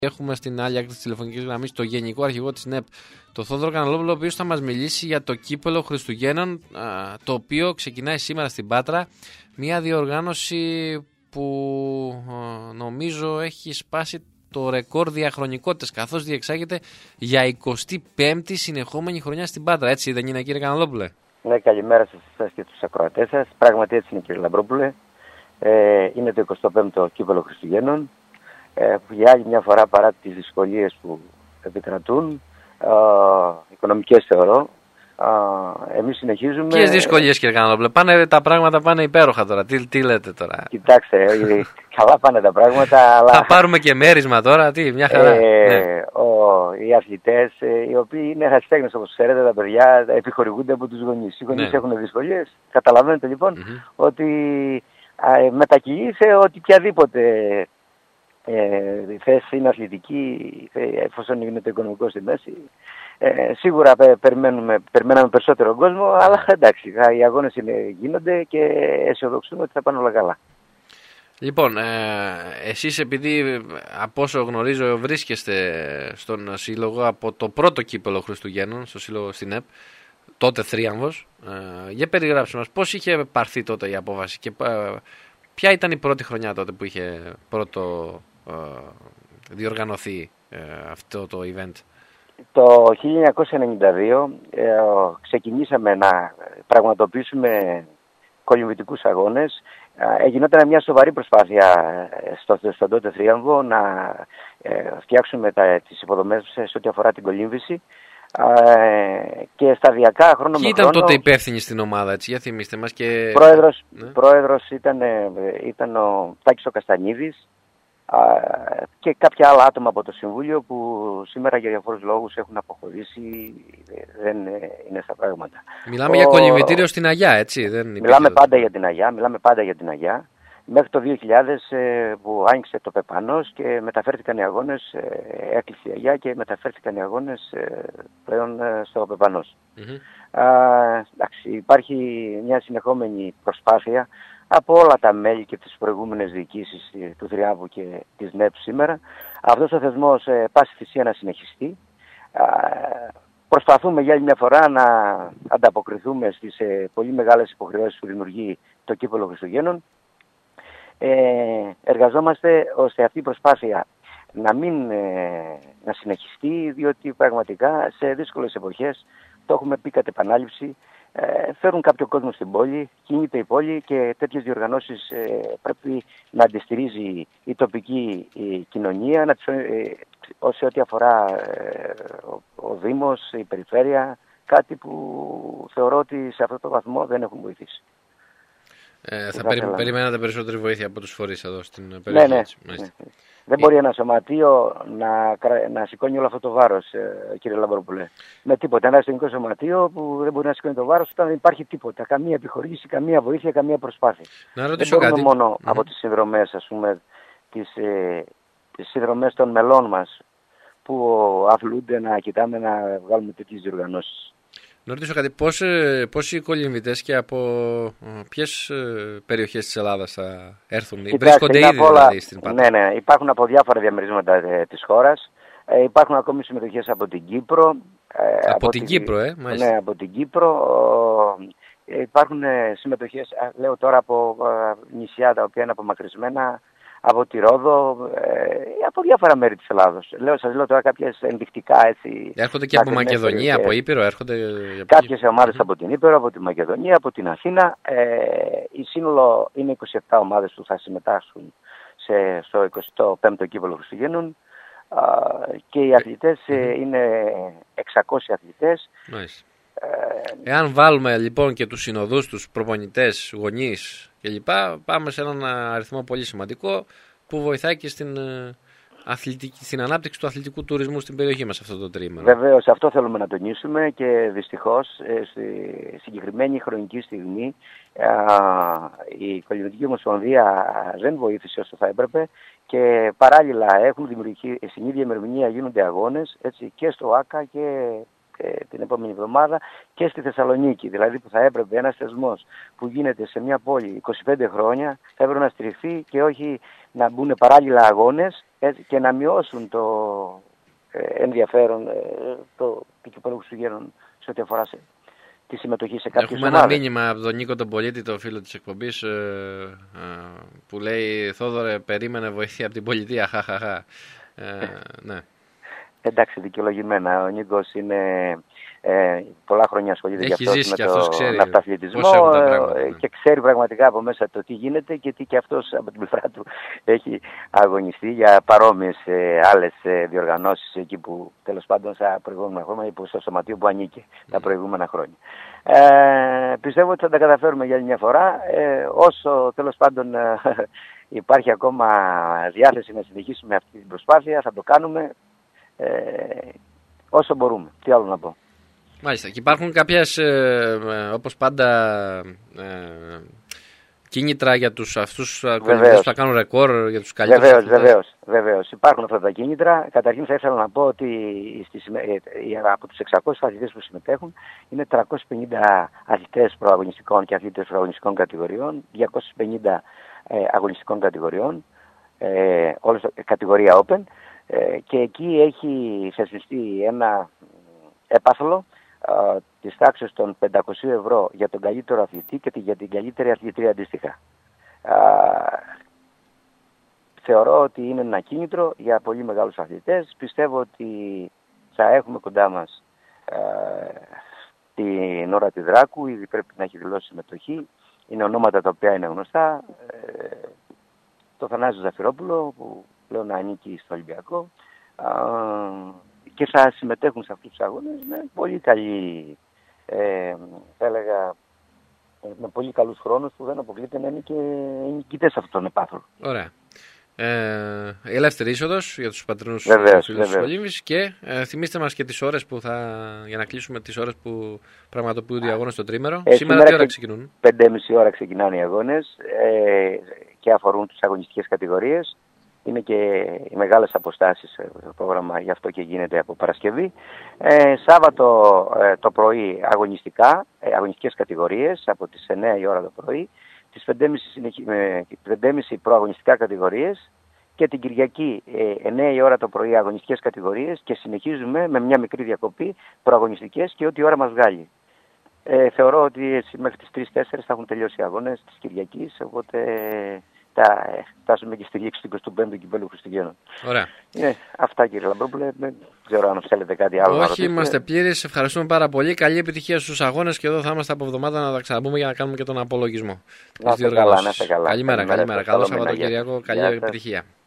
Έχουμε στην άλλη άκρη της τηλεφωνικής γραμμής το Γενικό Αρχηγό της ΝΕΠ, το Θόδωρο Καναλόπουλο, ο οποίος θα μας μιλήσει για το κύπελλο Χριστουγέννων, το οποίο ξεκινάει σήμερα στην Πάτρα. Μια διοργάνωση που νομίζω έχει σπάσει το ρεκόρ διαχρονικότητας, καθώς διεξάγεται για 25η συνεχόμενη χρονιά στην Πάτρα. Έτσι δεν είναι, κύριε Καναλόπουλε? Ναι, καλημέρα σας και τους ακροατές σας. Πράγματι έτσι είναι, κύριε Λαμπρόπουλε. Είναι το 25ο κύπελλο Χριστουγέννων. Που για άλλη μια φορά, παρά τις δυσκολίες που επικρατούν, οικονομικές θεωρώ, εμείς συνεχίζουμε. Ποιες δυσκολίες, κύριε Καναλόπουλε? Τα πράγματα πάνε υπέροχα τώρα. Τι λέτε τώρα? Κοιτάξτε, καλά πάνε τα πράγματα, αλλά... Θα πάρουμε και μέρισμα τώρα, μια χαρά. Ναι. Οι αθλητές, οι οποίοι είναι ερασιτέχνες, όπως ξέρετε, τα παιδιά επιχορηγούνται από τους γονείς. Οι γονείς έχουν δυσκολίες. Καταλαβαίνετε λοιπόν ότι μετακυλεί σε οποιαδήποτε θέση είναι αθλητική, εφόσον είναι το οικονομικό στη μέση. Σίγουρα περιμέναμε περισσότερο κόσμο, αλλά εντάξει, οι αγώνες γίνονται και αισιοδοξούμε ότι θα πάνε όλα καλά. Λοιπόν, εσείς, επειδή από όσο γνωρίζω βρίσκεστε στον σύλλογο από το πρώτο κύπελλο Χριστουγέννων, στο σύλλογο στην ΕΠ, τότε θρίαμβος, για περιγράψτε μας πώς είχε πάρθει τότε η απόφαση και ποια ήταν η πρώτη χρονιά τότε που είχε πρώτο διοργανωθεί αυτό το event? Το 1992 ξεκινήσαμε να πραγματοποιήσουμε κολυμβητικούς αγώνες. Γινόταν μια σοβαρή προσπάθεια στον τότε θρίαμβο να φτιάξουμε τις υποδομές σε ό,τι αφορά την κολύμβηση. Και σταδιακά, χρόνο με χρόνο... Ποιοι ήταν τότε υπεύθυνοι στην ομάδα, έτσι, για θυμίστε μας? Και... Πρόεδρος ήταν ο Τάκης ο Καστανίδης και κάποια άλλα άτομα από το Συμβούλιο που σήμερα για διαφόρους λόγους έχουν αποχωρήσει, δεν είναι στα πράγματα. Μιλάμε για κολυμβητήριο στην Αγιά, έτσι? Μιλάμε πάντα για την Αγιά. Μέχρι το 2000 που άνοιξε το Πεπανός και μεταφέρθηκαν οι αγώνες, έκλεισε η Αγιά και μεταφέρθηκαν οι αγώνες πλέον στο Πεπανός. Υπάρχει μια συνεχόμενη προσπάθεια από όλα τα μέλη και τις προηγούμενες διοικήσεις του Θριάμβου και της ΝΕΠ σήμερα. Αυτός ο θεσμός πάση θυσία να συνεχιστεί. Προσπαθούμε για άλλη μια φορά να ανταποκριθούμε στις πολύ μεγάλες υποχρεώσεις που δημιουργεί το κύπελλο Χριστουγέννων. Εργαζόμαστε ώστε αυτή η προσπάθεια να συνεχιστεί, διότι πραγματικά σε δύσκολες εποχές, το έχουμε πει κατ' επανάληψη, φέρουν κάποιο κόσμο στην πόλη, κινείται η πόλη και τέτοιες διοργανώσεις πρέπει να αντιστηρίζει η τοπική κοινωνία, σε ό,τι αφορά ο Δήμος, η Περιφέρεια, κάτι που θεωρώ ότι σε αυτό το βαθμό δεν έχουν βοηθήσει. Θα περιμένατε περισσότερη βοήθεια από τους φορείς εδώ στην περιοχή? Ναι. Δεν μπορεί ένα σωματείο να σηκώνει όλο αυτό το βάρος, κύριε Λαμπρόπουλε. Με τίποτα. Ένα αστυνομικό σωματείο που δεν μπορεί να σηκώνει το βάρος όταν δεν υπάρχει τίποτα. Καμία επιχορήγηση, καμία βοήθεια, καμία προσπάθεια. Να ρωτήσω δεν μπορούμε μόνο από τις συνδρομές, ας πούμε, τις συνδρομές των μελών μας που αθλούνται να κοιτάμε να βγάλουμε τέτοιες διοργανώσεις. Να ρωτήσω κάτι, πόσοι κολυμβητές και από ποιες περιοχές της Ελλάδας θα έρθουν? Βρίσκονται ήδη δηλαδή στην Πάτρα? Ναι, υπάρχουν από διάφορα διαμερίσματα της χώρας. Υπάρχουν ακόμη συμμετοχές από την Κύπρο. Από την Κύπρο, μάλιστα. Ναι, από την Κύπρο. Υπάρχουν συμμετοχές, λέω τώρα, από νησιά τα οποία είναι απομακρυσμένα, από τη Ρόδο, από διάφορα μέρη της Ελλάδος. Σας λέω τώρα κάποιες ενδεικτικά, έτσι. Έρχονται και από Μακεδονία, από Ήπειρο, έρχονται? Κάποιες ομάδες από την Ήπειρο, από τη Μακεδονία, από την Αθήνα. Η σύνολο είναι 27 ομάδες που θα συμμετάσχουν στο 25ο κύπελλο Χριστουγέννων και οι αθλητές είναι 600 αθλητές. Μάλιστα. Εάν βάλουμε λοιπόν και τους συνοδούς, τους προπονητές, γονείς κλπ, πάμε σε έναν αριθμό πολύ σημαντικό που βοηθάει και στην ανάπτυξη του αθλητικού τουρισμού στην περιοχή μας αυτό το τρίμηνο. Βεβαίως, αυτό θέλουμε να τονίσουμε και δυστυχώς στη συγκεκριμένη χρονική στιγμή η Κολυμβητική Ομοσπονδία δεν βοήθησε όσο θα έπρεπε και παράλληλα έχουν δημιουργηθεί στην ίδια ημερομηνία γίνονται αγώνες, έτσι, και στο ΆΚΑ και την επόμενη εβδομάδα και στη Θεσσαλονίκη. Δηλαδή που θα έπρεπε ένας θεσμός που γίνεται σε μια πόλη 25 χρόνια θα έπρεπε να στηριχθεί και όχι να μπουν παράλληλα αγώνες και να μειώσουν το ενδιαφέρον του κυπέλλου Χριστουγέννων σε ό,τι αφορά τη συμμετοχή σε κάποιες ομάδες. Έχουμε ένα μήνυμα από τον Νίκο τον Πολίτη, το φίλο της εκπομπής, που λέει «Θόδωρε, περίμενε βοήθεια από την πολιτεία, χαχαχα». Ναι. Εντάξει, δικαιολογημένα. Ο Νίκος είναι πολλά χρόνια ασχολείται έχει για ζήσει αυτό με τον αυταθλητισμό και ξέρει πραγματικά από μέσα το τι γίνεται και τι και αυτός από την πλευρά του έχει αγωνιστεί για παρόμοιες άλλες διοργανώσεις εκεί που τέλος πάντων στα προηγούμενα χρόνια ή στο σωματείο που ανήκε τα προηγούμενα χρόνια. Πιστεύω ότι θα τα καταφέρουμε για άλλη μια φορά. Όσο τέλος πάντων υπάρχει ακόμα διάθεση να συνεχίσουμε αυτή την προσπάθεια, θα το κάνουμε όσο μπορούμε. Τι άλλο να πω. Μάλιστα. Και υπάρχουν κάποιες, όπως πάντα, κίνητρα για αυτούς που θα κάνουν ρεκόρ, για τους καλύτερους. Βεβαίως. Υπάρχουν αυτά τα κίνητρα. Καταρχήν θα ήθελα να πω ότι από τους 600 αθλητές που συμμετέχουν είναι 350 αθλητές προαγωνιστικών και αθλητές προαγωνιστικών κατηγοριών, 250 αγωνιστικών κατηγοριών, όλες κατηγορία Open, και εκεί έχει θεσπιστεί ένα έπαθλο της τάξης των 500 ευρώ για τον καλύτερο αθλητή και για την καλύτερη αθλητρία αντίστοιχα. Θεωρώ ότι είναι ένα κίνητρο για πολύ μεγάλους αθλητές. Πιστεύω ότι θα έχουμε κοντά μας την ώρα τη Δράκου, ήδη πρέπει να έχει δηλώσει συμμετοχή. Είναι ονόματα τα οποία είναι γνωστά. Το Θανάσιο Ζαφυρόπουλο που πλέον ανήκει στο Ολυμπιακό και θα συμμετέχουν σε αυτούς τους αγώνες με πολύ καλή, θα έλεγα, με πολύ καλούς χρόνους που δεν αποκλείται να είναι και νικητές αυτόν τον επάθρο. Ωραία. Ελεύθερη είσοδος για τους πατρινούς φίλους της Ολύμβης και θυμίστε μας και τις ώρες που για να κλείσουμε τις ώρες που πραγματοποιούνται οι αγώνες στο τρίμερο. Σήμερα τι ώρα ξεκινούν? 5.30 ώρα ξεκινάνε οι αγώνες και αφορούν τις αγωνιστικές κατηγορίες. Είναι και οι μεγάλες αποστάσεις το πρόγραμμα, γι' αυτό και γίνεται από Παρασκευή. Σάββατο το πρωί αγωνιστικές κατηγορίες από τις 9 η ώρα το πρωί, τις 5.30 προαγωνιστικά κατηγορίες και την Κυριακή 9 η ώρα το πρωί αγωνιστικές κατηγορίες και συνεχίζουμε με μια μικρή διακοπή προαγωνιστικές και ό,τι ώρα μας βγάλει. Θεωρώ ότι έτσι μέχρι τις 3-4 θα έχουν τελειώσει οι αγώνες της Κυριακής, οπότε θα φτάσουμε και στη λήξη του 25ου κυπέλλου Χριστουγέννων. Ωραία. Αυτά, κύριε Λαμπρόπουλε. Δεν ξέρω αν θέλετε κάτι άλλο. Όχι, είμαστε πλήρεις. Ευχαριστούμε πάρα πολύ. Καλή επιτυχία στους αγώνες και εδώ θα είμαστε από εβδομάδα να τα ξαναπούμε για να κάνουμε και τον απολογισμό. Να είστε καλά. Καλημέρα. Καλό Σαββατοκύριακο. Καλή επιτυχία.